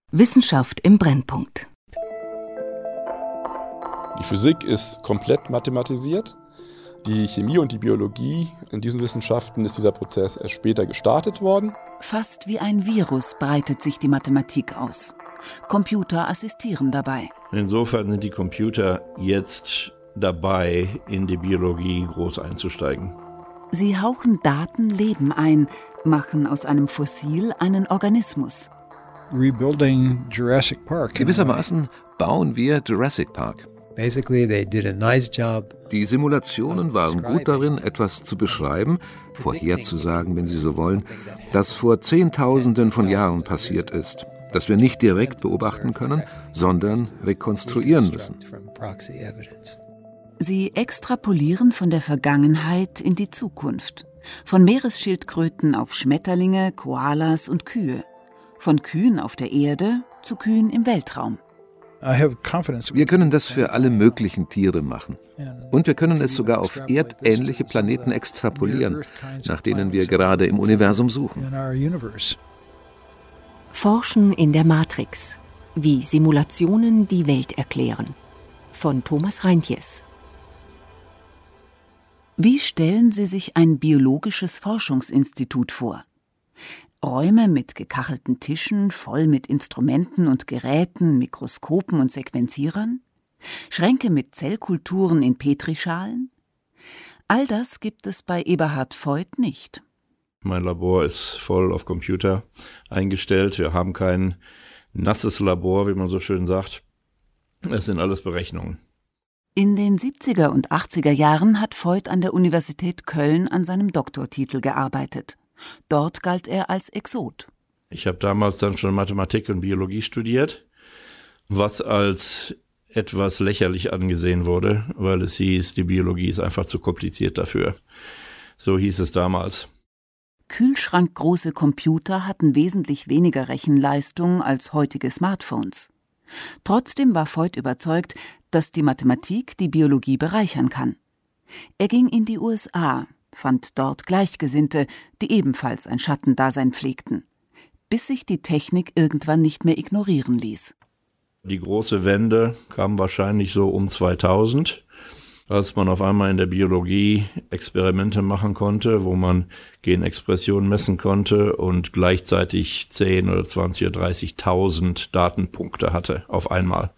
Wissenschaft im Brennpunkt. Die Physik ist komplett mathematisiert. Die Chemie und die Biologie, in diesen Wissenschaften ist dieser Prozess erst später gestartet worden. Fast wie ein Virus breitet sich die Mathematik aus. Computer assistieren dabei. Insofern sind die Computer jetzt dabei, in die Biologie groß einzusteigen. Sie hauchen Daten Leben ein, machen aus einem Fossil einen Organismus. Rebuilding Jurassic Park. Gewissermaßen bauen wir Jurassic Park. Die Simulationen waren gut darin, etwas zu beschreiben, vorherzusagen, wenn Sie so wollen, das vor Zehntausenden von Jahren passiert ist, das wir nicht direkt beobachten können, sondern rekonstruieren müssen. Sie extrapolieren von der Vergangenheit in die Zukunft. Von Meeresschildkröten auf Schmetterlinge, Koalas und Kühe. Von Kühen auf der Erde zu Kühen im Weltraum. Wir können das für alle möglichen Tiere machen. Und wir können es sogar auf erdähnliche Planeten extrapolieren, nach denen wir gerade im Universum suchen. Forschen in der Matrix. Wie Simulationen die Welt erklären. Von Thomas Reintjes. Wie stellen Sie sich ein biologisches Forschungsinstitut vor? Räume mit gekachelten Tischen, voll mit Instrumenten und Geräten, Mikroskopen und Sequenzierern? Schränke mit Zellkulturen in Petrischalen? All das gibt es bei Eberhard Voigt nicht. Mein Labor ist voll auf Computer eingestellt. Wir haben kein nasses Labor, wie man so schön sagt. Es sind alles Berechnungen. In den 70er und 80er Jahren hat Voigt an der Universität Köln an seinem Doktortitel gearbeitet. Dort galt er als Exot. Ich habe damals dann schon Mathematik und Biologie studiert, was als etwas lächerlich angesehen wurde, weil es hieß, die Biologie ist einfach zu kompliziert dafür. So hieß es damals. Kühlschrankgroße Computer hatten wesentlich weniger Rechenleistung als heutige Smartphones. Trotzdem war Voigt überzeugt, dass die Mathematik die Biologie bereichern kann. Er ging in die USA, fand dort Gleichgesinnte, die ebenfalls ein Schattendasein pflegten, bis sich die Technik irgendwann nicht mehr ignorieren ließ. Die große Wende kam wahrscheinlich so um 2000, als man auf einmal in der Biologie Experimente machen konnte, wo man Genexpressionen messen konnte und gleichzeitig 10 oder 20 oder 30.000 Datenpunkte hatte auf einmal.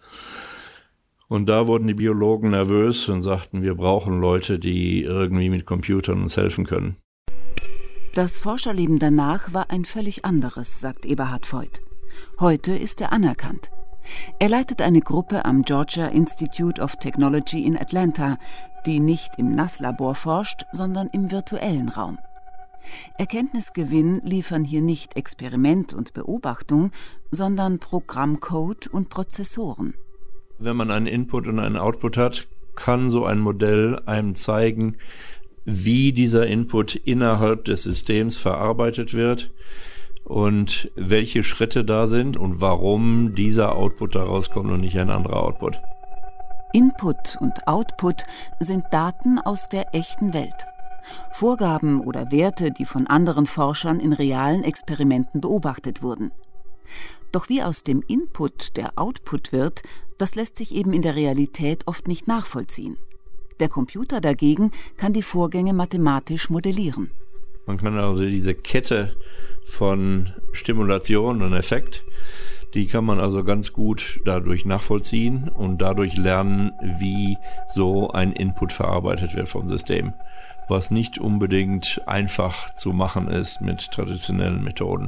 Und da wurden die Biologen nervös und sagten, wir brauchen Leute, die irgendwie mit Computern uns helfen können. Das Forscherleben danach war ein völlig anderes, sagt Eberhard Voigt. Heute ist er anerkannt. Er leitet eine Gruppe am Georgia Institute of Technology in Atlanta, die nicht im NAS-Labor forscht, sondern im virtuellen Raum. Erkenntnisgewinn liefern hier nicht Experiment und Beobachtung, sondern Programmcode und Prozessoren. Wenn man einen Input und einen Output hat, kann so ein Modell einem zeigen, wie dieser Input innerhalb des Systems verarbeitet wird und welche Schritte da sind und warum dieser Output daraus kommt und nicht ein anderer Output. Input und Output sind Daten aus der echten Welt. Vorgaben oder Werte, die von anderen Forschern in realen Experimenten beobachtet wurden. Doch wie aus dem Input der Output wird, das lässt sich eben in der Realität oft nicht nachvollziehen. Der Computer dagegen kann die Vorgänge mathematisch modellieren. Man kann also diese Kette von Stimulation und Effekt, die kann man also ganz gut dadurch nachvollziehen und dadurch lernen, wie so ein Input verarbeitet wird vom System, was nicht unbedingt einfach zu machen ist mit traditionellen Methoden.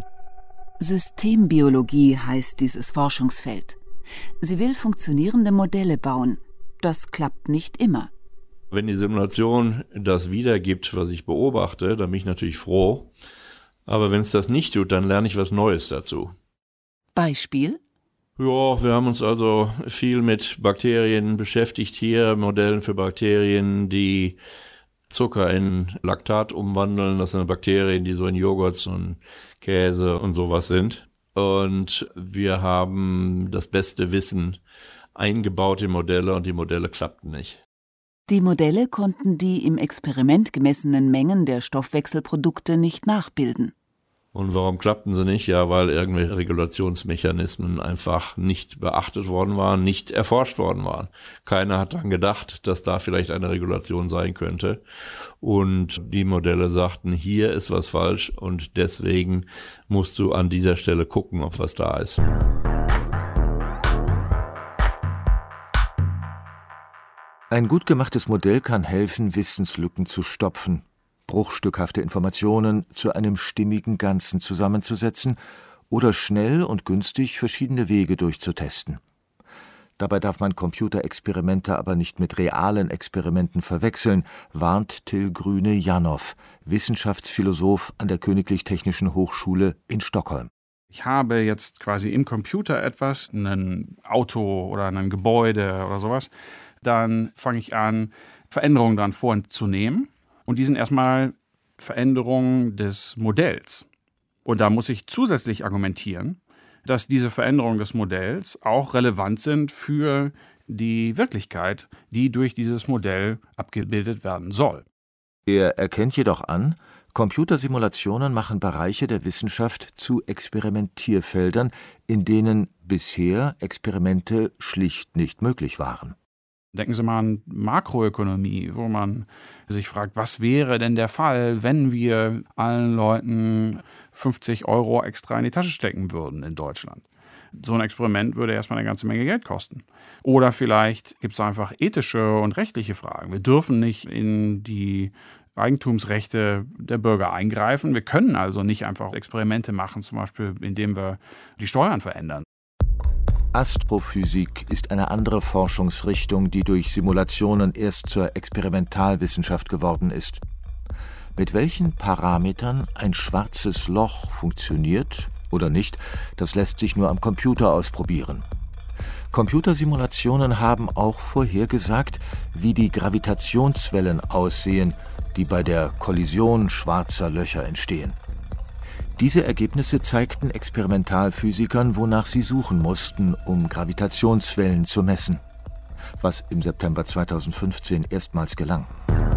Systembiologie heißt dieses Forschungsfeld. Sie will funktionierende Modelle bauen. Das klappt nicht immer. Wenn die Simulation das wiedergibt, was ich beobachte, dann bin ich natürlich froh. Aber wenn es das nicht tut, dann lerne ich was Neues dazu. Beispiel? Ja, wir haben uns also viel mit Bakterien beschäftigt hier, Modellen für Bakterien, die Zucker in Laktat umwandeln. Das sind Bakterien, die so in Joghurt und Käse und sowas sind. Und wir haben das beste Wissen eingebaut in Modelle und die Modelle klappten nicht. Die Modelle konnten die im Experiment gemessenen Mengen der Stoffwechselprodukte nicht nachbilden. Und warum klappten sie nicht? Ja, weil irgendwelche Regulationsmechanismen einfach nicht beachtet worden waren, nicht erforscht worden waren. Keiner hat daran gedacht, dass da vielleicht eine Regulation sein könnte. Und die Modelle sagten, hier ist was falsch und deswegen musst du an dieser Stelle gucken, ob was da ist. Ein gut gemachtes Modell kann helfen, Wissenslücken zu stopfen, bruchstückhafte Informationen zu einem stimmigen Ganzen zusammenzusetzen oder schnell und günstig verschiedene Wege durchzutesten. Dabei darf man Computerexperimente aber nicht mit realen Experimenten verwechseln, warnt Till Grüne-Janow, Wissenschaftsphilosoph an der Königlich Technischen Hochschule in Stockholm. Ich habe jetzt quasi im Computer etwas, ein Auto oder ein Gebäude oder sowas, dann fange ich an, Veränderungen daran vorzunehmen. Und die sind erstmal Veränderungen des Modells. Und da muss ich zusätzlich argumentieren, dass diese Veränderungen des Modells auch relevant sind für die Wirklichkeit, die durch dieses Modell abgebildet werden soll. Er erkennt jedoch an, Computersimulationen machen Bereiche der Wissenschaft zu Experimentierfeldern, in denen bisher Experimente schlicht nicht möglich waren. Denken Sie mal an Makroökonomie, wo man sich fragt, was wäre denn der Fall, wenn wir allen Leuten 50 € extra in die Tasche stecken würden in Deutschland. So ein Experiment würde erstmal eine ganze Menge Geld kosten. Oder vielleicht gibt es einfach ethische und rechtliche Fragen. Wir dürfen nicht in die Eigentumsrechte der Bürger eingreifen. Wir können also nicht einfach Experimente machen, zum Beispiel indem wir die Steuern verändern. Astrophysik ist eine andere Forschungsrichtung, die durch Simulationen erst zur Experimentalwissenschaft geworden ist. Mit welchen Parametern ein schwarzes Loch funktioniert oder nicht, das lässt sich nur am Computer ausprobieren. Computersimulationen haben auch vorhergesagt, wie die Gravitationswellen aussehen, die bei der Kollision schwarzer Löcher entstehen. Diese Ergebnisse zeigten Experimentalphysikern, wonach sie suchen mussten, um Gravitationswellen zu messen, was im September 2015 erstmals gelang.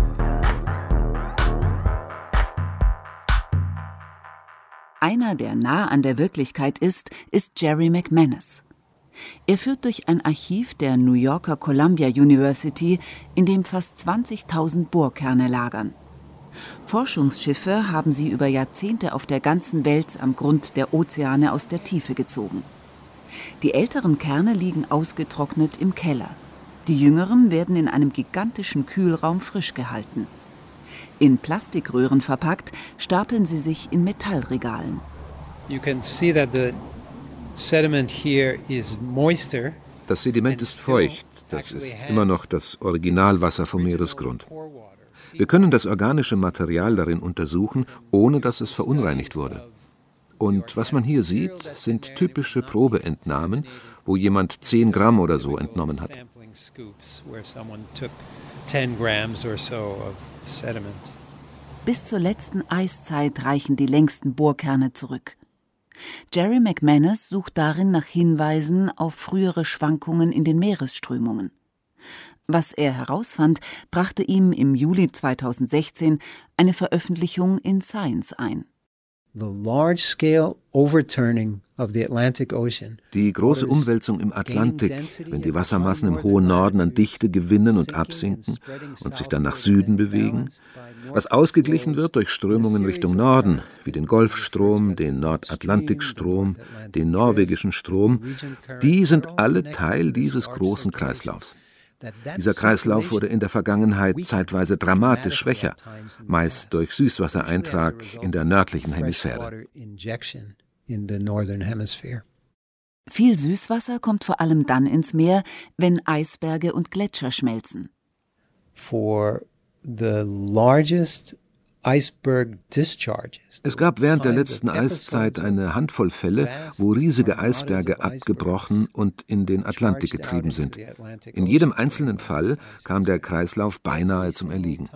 Einer, der nah an der Wirklichkeit ist Jerry McManus. Er führt durch ein Archiv der New Yorker Columbia University, in dem fast 20.000 Bohrkerne lagern. Forschungsschiffe haben sie über Jahrzehnte auf der ganzen Welt am Grund der Ozeane aus der Tiefe gezogen. Die älteren Kerne liegen ausgetrocknet im Keller. Die jüngeren werden in einem gigantischen Kühlraum frisch gehalten. In Plastikröhren verpackt, stapeln sie sich in Metallregalen. You can see that the sediment here is moister. Das Sediment ist feucht. Das ist immer noch das Originalwasser vom Meeresgrund. Wir können das organische Material darin untersuchen, ohne dass es verunreinigt wurde. Und was man hier sieht, sind typische Probeentnahmen, wo jemand 10 Gramm oder so entnommen hat. Bis zur letzten Eiszeit reichen die längsten Bohrkerne zurück. Jerry McManus sucht darin nach Hinweisen auf frühere Schwankungen in den Meeresströmungen. Was er herausfand, brachte ihm im Juli 2016 eine Veröffentlichung in Science ein. Die große Umwälzung im Atlantik, wenn die Wassermassen im hohen Norden an Dichte gewinnen und absinken und sich dann nach Süden bewegen, was ausgeglichen wird durch Strömungen Richtung Norden, wie den Golfstrom, den Nordatlantikstrom, den norwegischen Strom, die sind alle Teil dieses großen Kreislaufs. Dieser Kreislauf wurde in der Vergangenheit zeitweise dramatisch schwächer, meist durch Süßwassereintrag in der nördlichen Hemisphäre. Viel Süßwasser kommt vor allem dann ins Meer, wenn Eisberge und Gletscher schmelzen. Es gab während der letzten Eiszeit eine Handvoll Fälle, wo riesige Eisberge abgebrochen und in den Atlantik getrieben sind. In jedem einzelnen Fall kam der Kreislauf beinahe zum Erliegen.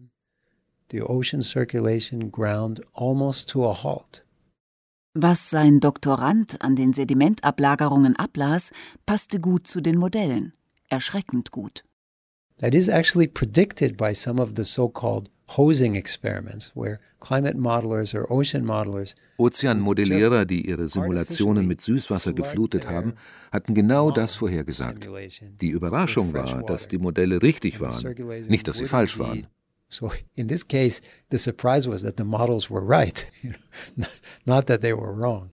Was sein Doktorand an den Sedimentablagerungen ablas, passte gut zu den Modellen. Erschreckend gut. That is actually predicted by some of the so-called hosing experiments, where climate modelers or ocean modelers Ozeanmodellierer, die ihre Simulationen mit Süßwasser geflutet haben, hatten genau das vorhergesagt. Die Überraschung war, dass die Modelle richtig waren, nicht, dass sie falsch waren. So in this case, the surprise was that the models were right, not that they were wrong.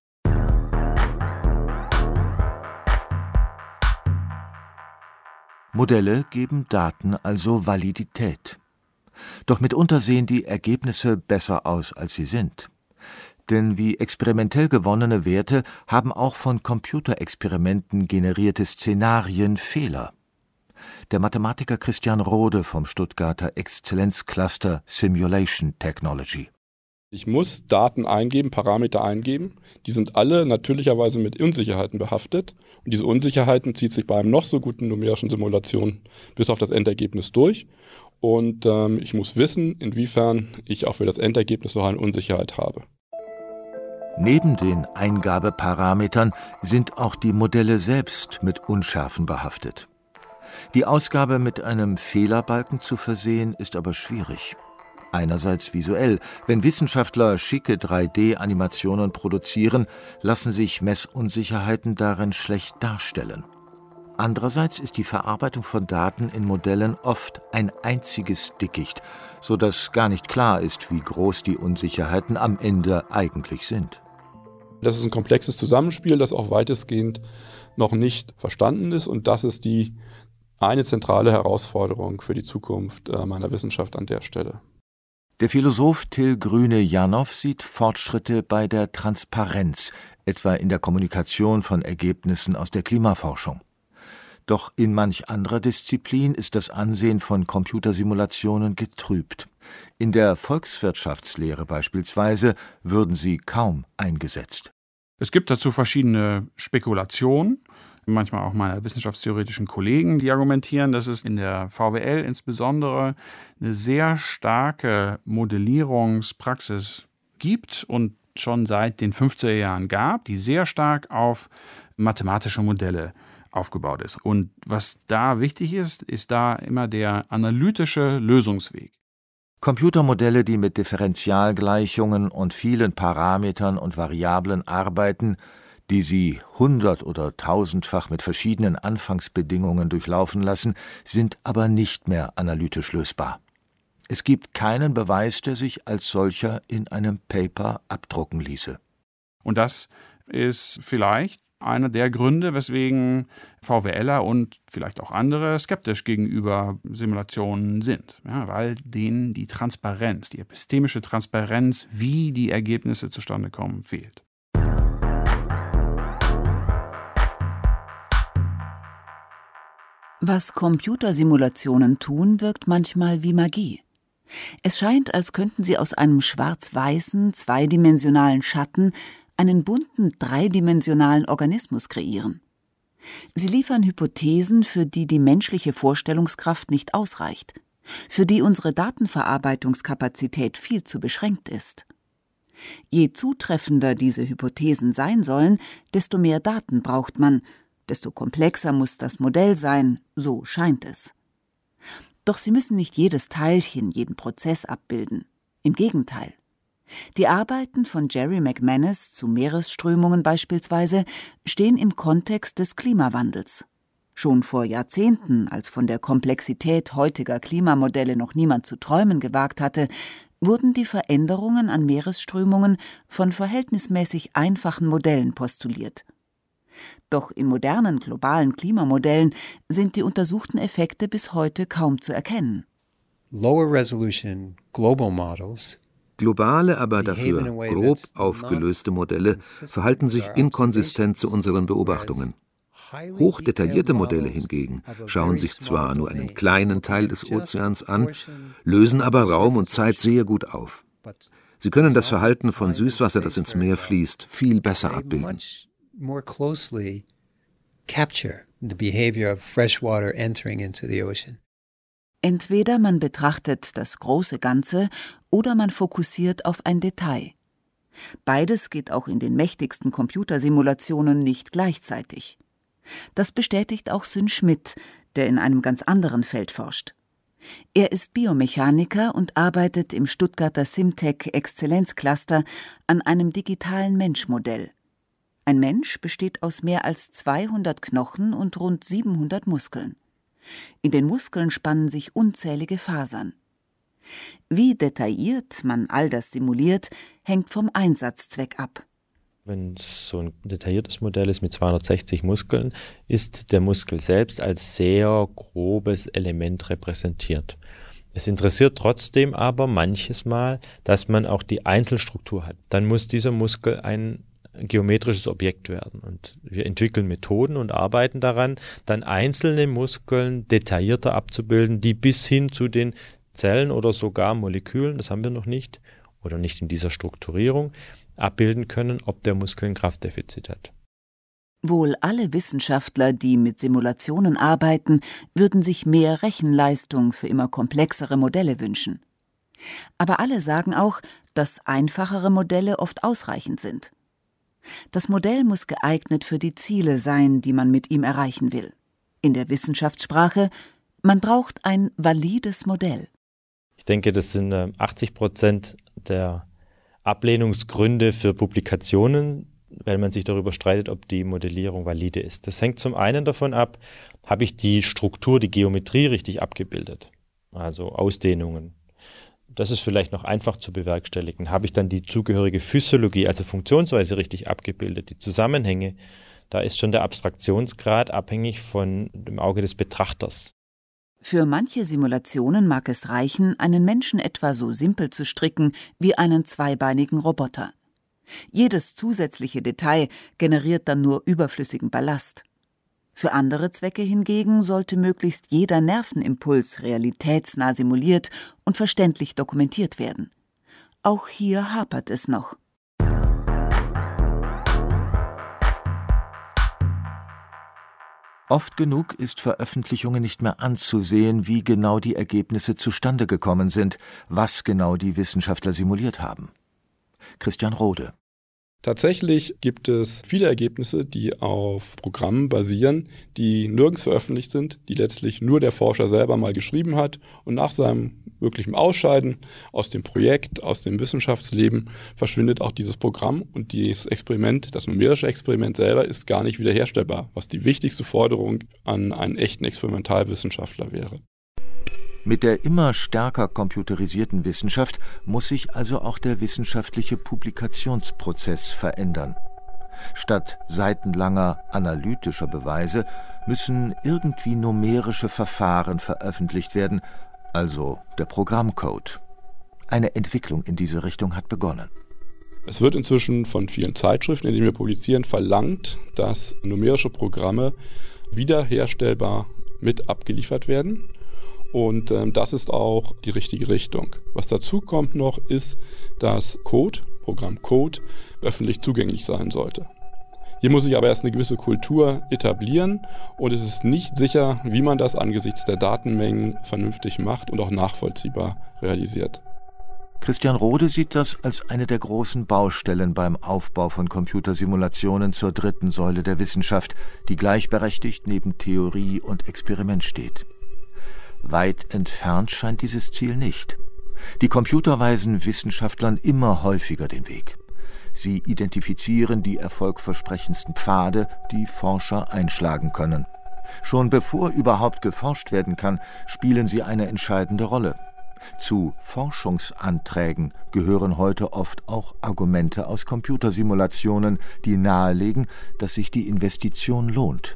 Modelle geben Daten also Validität. Doch mitunter sehen die Ergebnisse besser aus, als sie sind. Denn wie experimentell gewonnene Werte haben auch von Computerexperimenten generierte Szenarien Fehler. Der Mathematiker Christian Rode vom Stuttgarter Exzellenzcluster Simulation Technology. Ich muss Daten eingeben, Parameter eingeben. Die sind alle natürlicherweise mit Unsicherheiten behaftet. Und diese Unsicherheiten zieht sich bei einem noch so guten numerischen Simulation bis auf das Endergebnis durch. Und ich muss wissen, inwiefern ich auch für das Endergebnis noch eine Unsicherheit habe. Neben den Eingabeparametern sind auch die Modelle selbst mit Unschärfen behaftet. Die Ausgabe mit einem Fehlerbalken zu versehen, ist aber schwierig. Einerseits visuell. Wenn Wissenschaftler schicke 3D-Animationen produzieren, lassen sich Messunsicherheiten darin schlecht darstellen. Andererseits ist die Verarbeitung von Daten in Modellen oft ein einziges Dickicht, sodass gar nicht klar ist, wie groß die Unsicherheiten am Ende eigentlich sind. Das ist ein komplexes Zusammenspiel, das auch weitestgehend noch nicht verstanden ist. Und das ist die eine zentrale Herausforderung für die Zukunft meiner Wissenschaft an der Stelle. Der Philosoph Till Grüne-Janow sieht Fortschritte bei der Transparenz, etwa in der Kommunikation von Ergebnissen aus der Klimaforschung. Doch in manch anderer Disziplin ist das Ansehen von Computersimulationen getrübt. In der Volkswirtschaftslehre beispielsweise würden sie kaum eingesetzt. Es gibt dazu verschiedene Spekulationen, manchmal auch meiner wissenschaftstheoretischen Kollegen, die argumentieren, dass es in der VWL insbesondere eine sehr starke Modellierungspraxis gibt und schon seit den 50er Jahren gab, die sehr stark auf mathematische Modelle aufgebaut ist. Und was da wichtig ist, ist da immer der analytische Lösungsweg. Computermodelle, die mit Differentialgleichungen und vielen Parametern und Variablen arbeiten, die sie 100- oder 1000-fach mit verschiedenen Anfangsbedingungen durchlaufen lassen, sind aber nicht mehr analytisch lösbar. Es gibt keinen Beweis, der sich als solcher in einem Paper abdrucken ließe. Und das ist vielleicht einer der Gründe, weswegen VWLer und vielleicht auch andere skeptisch gegenüber Simulationen sind. Ja, weil denen die Transparenz, die epistemische Transparenz, wie die Ergebnisse zustande kommen, fehlt. Was Computersimulationen tun, wirkt manchmal wie Magie. Es scheint, als könnten sie aus einem schwarz-weißen, zweidimensionalen Schatten einen bunten, dreidimensionalen Organismus kreieren. Sie liefern Hypothesen, für die die menschliche Vorstellungskraft nicht ausreicht, für die unsere Datenverarbeitungskapazität viel zu beschränkt ist. Je zutreffender diese Hypothesen sein sollen, desto mehr Daten braucht man, desto komplexer muss das Modell sein, so scheint es. Doch sie müssen nicht jedes Teilchen, jeden Prozess abbilden. Im Gegenteil. Die Arbeiten von Jerry McManus zu Meeresströmungen beispielsweise stehen im Kontext des Klimawandels. Schon vor Jahrzehnten, als von der Komplexität heutiger Klimamodelle noch niemand zu träumen gewagt hatte, wurden die Veränderungen an Meeresströmungen von verhältnismäßig einfachen Modellen postuliert. Doch in modernen globalen Klimamodellen sind die untersuchten Effekte bis heute kaum zu erkennen. Lower resolution global models, globale, aber dafür grob aufgelöste Modelle verhalten sich inkonsistent zu unseren Beobachtungen. Hochdetaillierte Modelle hingegen schauen sich zwar nur einen kleinen Teil des Ozeans an, lösen aber Raum und Zeit sehr gut auf. Sie können das Verhalten von Süßwasser, das ins Meer fließt, viel besser abbilden. more closely capture the behavior of fresh water entering into the ocean. Entweder man betrachtet das große Ganze oder man fokussiert auf ein Detail. Beides geht auch in den mächtigsten Computersimulationen nicht gleichzeitig. Das bestätigt auch Sün Schmidt, der in einem ganz anderen Feld forscht. Er ist Biomechaniker und arbeitet im Stuttgarter Simtech Exzellenzcluster an einem digitalen Menschmodell. Ein Mensch besteht aus mehr als 200 Knochen und rund 700 Muskeln. In den Muskeln spannen sich unzählige Fasern. Wie detailliert man all das simuliert, hängt vom Einsatzzweck ab. Wenn es so ein detailliertes Modell ist mit 260 Muskeln, ist der Muskel selbst als sehr grobes Element repräsentiert. Es interessiert trotzdem aber manches Mal, dass man auch die Einzelstruktur hat. Dann muss dieser Muskel ein geometrisches Objekt werden. Und wir entwickeln Methoden und arbeiten daran, dann einzelne Muskeln detaillierter abzubilden, die bis hin zu den Zellen oder sogar Molekülen, das haben wir noch nicht, oder nicht in dieser Strukturierung, abbilden können, ob der Muskel ein Kraftdefizit hat. Wohl alle Wissenschaftler, die mit Simulationen arbeiten, würden sich mehr Rechenleistung für immer komplexere Modelle wünschen. Aber alle sagen auch, dass einfachere Modelle oft ausreichend sind. Das Modell muss geeignet für die Ziele sein, die man mit ihm erreichen will. In der Wissenschaftssprache, man braucht ein valides Modell. Ich denke, das sind 80% der Ablehnungsgründe für Publikationen, weil man sich darüber streitet, ob die Modellierung valide ist. Das hängt zum einen davon ab, habe ich die Struktur, die Geometrie richtig abgebildet, also Ausdehnungen. Das ist vielleicht noch einfach zu bewerkstelligen. Habe ich dann die zugehörige Physiologie, also Funktionsweise richtig abgebildet, die Zusammenhänge, da ist schon der Abstraktionsgrad abhängig von dem Auge des Betrachters. Für manche Simulationen mag es reichen, einen Menschen etwa so simpel zu stricken wie einen zweibeinigen Roboter. Jedes zusätzliche Detail generiert dann nur überflüssigen Ballast. Für andere Zwecke hingegen sollte möglichst jeder Nervenimpuls realitätsnah simuliert und verständlich dokumentiert werden. Auch hier hapert es noch. Oft genug ist Veröffentlichungen nicht mehr anzusehen, wie genau die Ergebnisse zustande gekommen sind, was genau die Wissenschaftler simuliert haben. Christian Rode. Tatsächlich gibt es viele Ergebnisse, die auf Programmen basieren, die nirgends veröffentlicht sind, die letztlich nur der Forscher selber mal geschrieben hat und nach seinem wirklichen Ausscheiden aus dem Projekt, aus dem Wissenschaftsleben verschwindet auch dieses Programm und dieses Experiment, das numerische Experiment selber ist gar nicht wiederherstellbar, was die wichtigste Forderung an einen echten Experimentalwissenschaftler wäre. Mit der immer stärker computerisierten Wissenschaft muss sich also auch der wissenschaftliche Publikationsprozess verändern. Statt seitenlanger analytischer Beweise müssen irgendwie numerische Verfahren veröffentlicht werden, also der Programmcode. Eine Entwicklung in diese Richtung hat begonnen. Es wird inzwischen von vielen Zeitschriften, in denen wir publizieren, verlangt, dass numerische Programme wiederherstellbar mit abgeliefert werden. Und das ist auch die richtige Richtung. Was dazu kommt noch, ist, dass Programmcode, öffentlich zugänglich sein sollte. Hier muss sich aber erst eine gewisse Kultur etablieren und es ist nicht sicher, wie man das angesichts der Datenmengen vernünftig macht und auch nachvollziehbar realisiert. Christian Rode sieht das als eine der großen Baustellen beim Aufbau von Computersimulationen zur dritten Säule der Wissenschaft, die gleichberechtigt neben Theorie und Experiment steht. Weit entfernt scheint dieses Ziel nicht. Die Computer weisen Wissenschaftlern immer häufiger den Weg. Sie identifizieren die erfolgversprechendsten Pfade, die Forscher einschlagen können. Schon bevor überhaupt geforscht werden kann, spielen sie eine entscheidende Rolle. Zu Forschungsanträgen gehören heute oft auch Argumente aus Computersimulationen, die nahelegen, dass sich die Investition lohnt.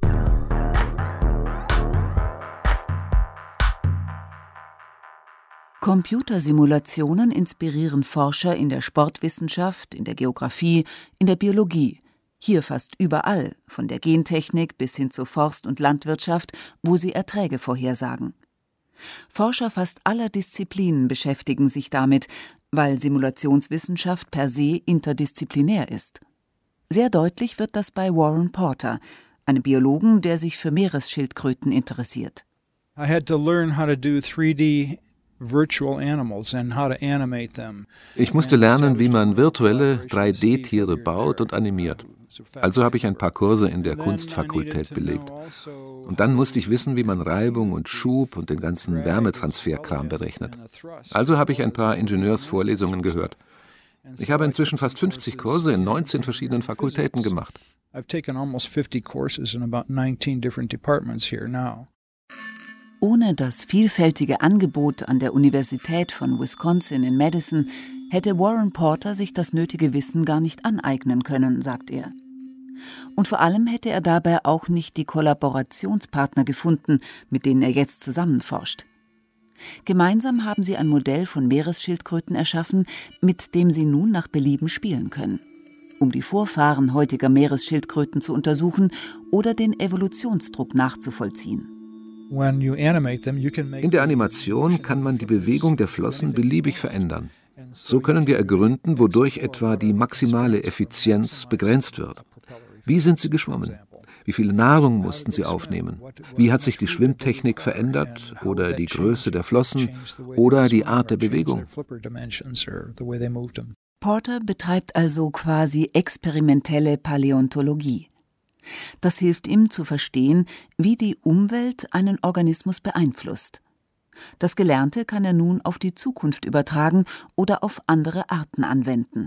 Computersimulationen inspirieren Forscher in der Sportwissenschaft, in der Geographie, in der Biologie. Hier fast überall, von der Gentechnik bis hin zur Forst- und Landwirtschaft, wo sie Erträge vorhersagen. Forscher fast aller Disziplinen beschäftigen sich damit, weil Simulationswissenschaft per se interdisziplinär ist. Sehr deutlich wird das bei Warren Porter, einem Biologen, der sich für Meeresschildkröten interessiert. I had to learn how to do 3D virtual animals and how to animate them. Ich musste lernen, wie man virtuelle 3D-Tiere baut und animiert. Also habe ich ein paar Kurse in der Kunstfakultät belegt. Und dann musste ich wissen, wie man Reibung und Schub und den ganzen Wärmetransferkram berechnet. Also habe ich ein paar Ingenieursvorlesungen gehört. Ich habe inzwischen fast 50 Kurse in 19 verschiedenen Fakultäten gemacht. Ohne das vielfältige Angebot an der Universität von Wisconsin in Madison hätte Warren Porter sich das nötige Wissen gar nicht aneignen können, sagt er. Und vor allem hätte er dabei auch nicht die Kollaborationspartner gefunden, mit denen er jetzt zusammenforscht. Gemeinsam haben sie ein Modell von Meeresschildkröten erschaffen, mit dem sie nun nach Belieben spielen können, um die Vorfahren heutiger Meeresschildkröten zu untersuchen oder den Evolutionsdruck nachzuvollziehen. In der Animation kann man die Bewegung der Flossen beliebig verändern. So können wir ergründen, wodurch etwa die maximale Effizienz begrenzt wird. Wie sind sie geschwommen? Wie viel Nahrung mussten sie aufnehmen? Wie hat sich die Schwimmtechnik verändert oder die Größe der Flossen oder die Art der Bewegung? Porter betreibt also quasi experimentelle Paläontologie. Das hilft ihm zu verstehen, wie die Umwelt einen Organismus beeinflusst. Das Gelernte kann er nun auf die Zukunft übertragen oder auf andere Arten anwenden.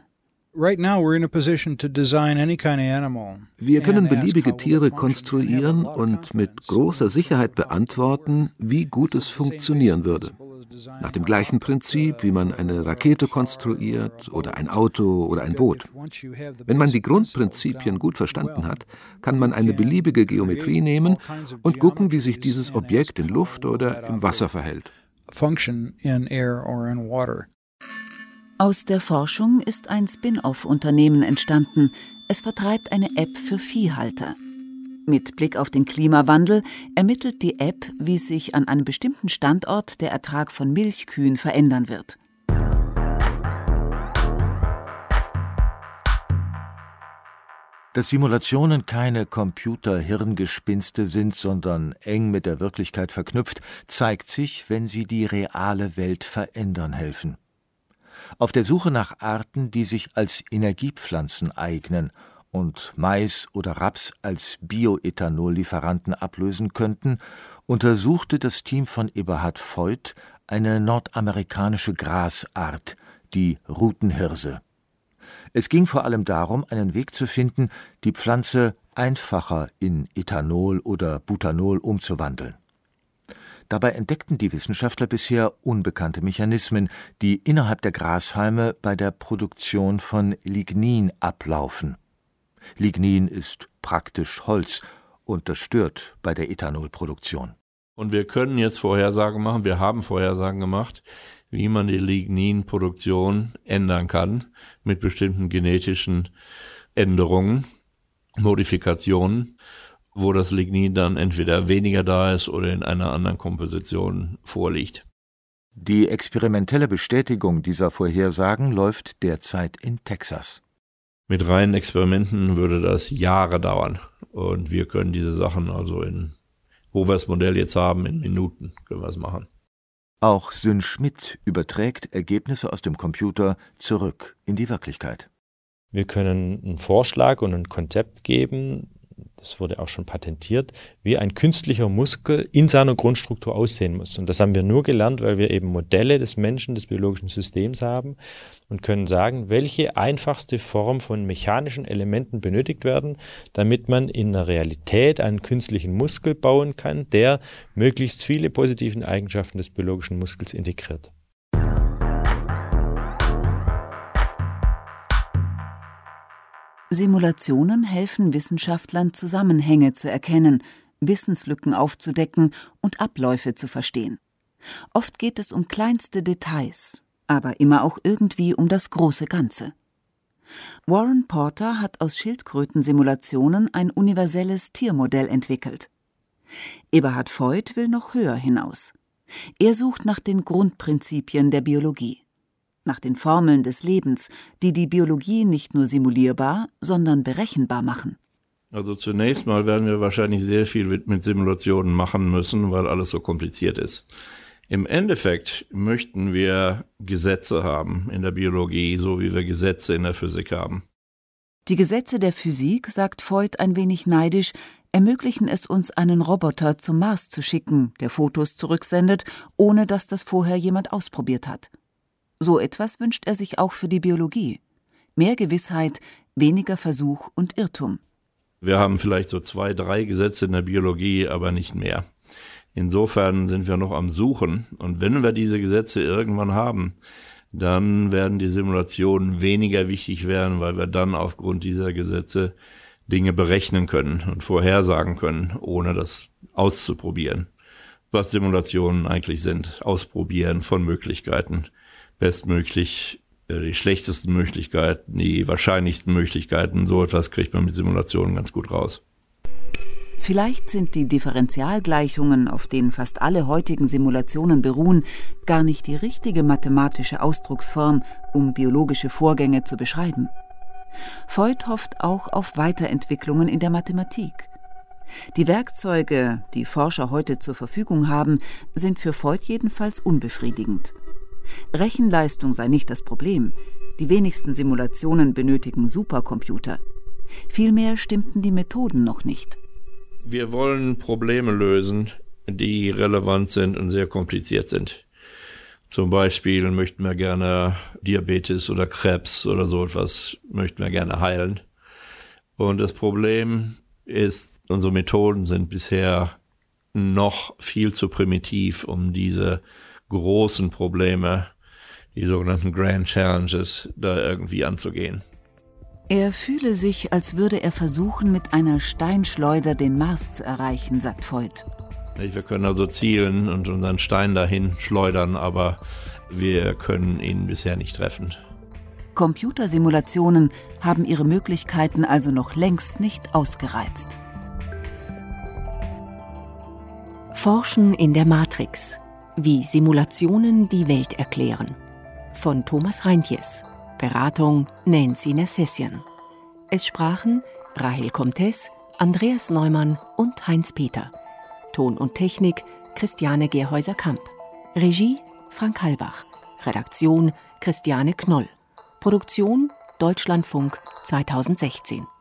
Wir können beliebige Tiere konstruieren und mit großer Sicherheit beantworten, wie gut es funktionieren würde. Nach dem gleichen Prinzip, wie man eine Rakete konstruiert oder ein Auto oder ein Boot. Wenn man die Grundprinzipien gut verstanden hat, kann man eine beliebige Geometrie nehmen und gucken, wie sich dieses Objekt in Luft oder im Wasser verhält. Aus der Forschung ist ein Spin-off-Unternehmen entstanden. Es vertreibt eine App für Viehhalter. Mit Blick auf den Klimawandel ermittelt die App, wie sich an einem bestimmten Standort der Ertrag von Milchkühen verändern wird. Dass Simulationen keine Computer-Hirngespinste sind, sondern eng mit der Wirklichkeit verknüpft, zeigt sich, wenn sie die reale Welt verändern helfen. Auf der Suche nach Arten, die sich als Energiepflanzen eignen und Mais oder Raps als Bioethanollieferanten ablösen könnten, untersuchte das Team von Eberhard Voigt eine nordamerikanische Grasart, die Rutenhirse. Es ging vor allem darum, einen Weg zu finden, die Pflanze einfacher in Ethanol oder Butanol umzuwandeln. Dabei entdeckten die Wissenschaftler bisher unbekannte Mechanismen, die innerhalb der Grashalme bei der Produktion von Lignin ablaufen. Lignin ist praktisch Holz und das stört bei der Ethanolproduktion. Und wir können jetzt Vorhersagen machen, wir haben Vorhersagen gemacht, wie man die Ligninproduktion ändern kann mit bestimmten genetischen Änderungen, Modifikationen, wo das Lignin dann entweder weniger da ist oder in einer anderen Komposition vorliegt. Die experimentelle Bestätigung dieser Vorhersagen läuft derzeit in Texas. Mit reinen Experimenten würde das Jahre dauern. Und wir können diese Sachen also wo wir das Modell jetzt haben, in Minuten können wir es machen. Auch Sün Schmidt überträgt Ergebnisse aus dem Computer zurück in die Wirklichkeit. Wir können einen Vorschlag und ein Konzept geben, das wurde auch schon patentiert, wie ein künstlicher Muskel in seiner Grundstruktur aussehen muss. Und das haben wir nur gelernt, weil wir eben Modelle des Menschen, des biologischen Systems haben und können sagen, welche einfachste Form von mechanischen Elementen benötigt werden, damit man in der Realität einen künstlichen Muskel bauen kann, der möglichst viele positiven Eigenschaften des biologischen Muskels integriert. Simulationen helfen Wissenschaftlern, Zusammenhänge zu erkennen, Wissenslücken aufzudecken und Abläufe zu verstehen. Oft geht es um kleinste Details, aber immer auch irgendwie um das große Ganze. Warren Porter hat aus Schildkrötensimulationen ein universelles Tiermodell entwickelt. Eberhard Voigt will noch höher hinaus. Er sucht nach den Grundprinzipien der Biologie. Nach den Formeln des Lebens, die die Biologie nicht nur simulierbar, sondern berechenbar machen. Also zunächst mal werden wir wahrscheinlich sehr viel mit Simulationen machen müssen, weil alles so kompliziert ist. Im Endeffekt möchten wir Gesetze haben in der Biologie, so wie wir Gesetze in der Physik haben. Die Gesetze der Physik, sagt Voigt ein wenig neidisch, ermöglichen es uns, einen Roboter zum Mars zu schicken, der Fotos zurücksendet, ohne dass das vorher jemand ausprobiert hat. So etwas wünscht er sich auch für die Biologie. Mehr Gewissheit, weniger Versuch und Irrtum. Wir haben vielleicht so 2, 3 Gesetze in der Biologie, aber nicht mehr. Insofern sind wir noch am Suchen. Und wenn wir diese Gesetze irgendwann haben, dann werden die Simulationen weniger wichtig werden, weil wir dann aufgrund dieser Gesetze Dinge berechnen können und vorhersagen können, ohne das auszuprobieren. Was Simulationen eigentlich sind, Ausprobieren von Möglichkeiten, bestmöglich die schlechtesten Möglichkeiten, die wahrscheinlichsten Möglichkeiten, so etwas kriegt man mit Simulationen ganz gut raus. Vielleicht sind die Differentialgleichungen, auf denen fast alle heutigen Simulationen beruhen, gar nicht die richtige mathematische Ausdrucksform, um biologische Vorgänge zu beschreiben. Voigt hofft auch auf Weiterentwicklungen in der Mathematik. Die Werkzeuge, die Forscher heute zur Verfügung haben, sind für Voigt jedenfalls unbefriedigend. Rechenleistung sei nicht das Problem. Die wenigsten Simulationen benötigen Supercomputer. Vielmehr stimmten die Methoden noch nicht. Wir wollen Probleme lösen, die relevant sind und sehr kompliziert sind. Zum Beispiel möchten wir gerne Diabetes oder Krebs oder so etwas möchten wir gerne heilen. Und das Problem ist, unsere Methoden sind bisher noch viel zu primitiv, um diese großen Probleme, die sogenannten Grand Challenges, da irgendwie anzugehen. Er fühle sich, als würde er versuchen, mit einer Steinschleuder den Mars zu erreichen, sagt Voigt. Wir können also zielen und unseren Stein dahin schleudern, aber wir können ihn bisher nicht treffen. Computersimulationen haben ihre Möglichkeiten also noch längst nicht ausgereizt. Forschen in der Matrix. Wie Simulationen die Welt erklären. Von Thomas Reintjes. Beratung Nancy Nersessian. Es sprachen Rahel Comtes, Andreas Neumann und Heinz Peter. Ton und Technik Christiane Gerhäuser-Kamp. Regie Frank Halbach. Redaktion Christiane Knoll. Produktion Deutschlandfunk 2016.